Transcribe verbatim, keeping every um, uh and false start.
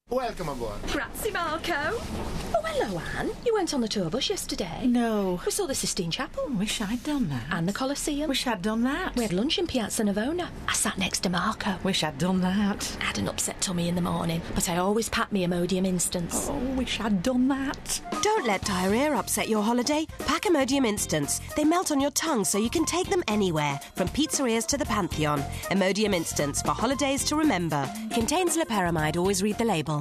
Welcome aboard. Grazie, Marco. Oh, hello, Anne. You went on the tour bus yesterday. No. We saw the Sistine Chapel. Wish I'd done that. And the Colosseum. Wish I'd done that. We had lunch in Piazza Navona. I sat next to Marco. Wish I'd done that. I had an upset tummy in the morning, but I always pack me Imodium Instance. Oh, wish I'd done that. Don't let diarrhea upset your holiday. Pack Imodium Instance. They melt on your tongue so you can take them anywhere, from pizzerias to the Pantheon. Imodium Instance for holidays to remember. Contains loperamide. Always read the label.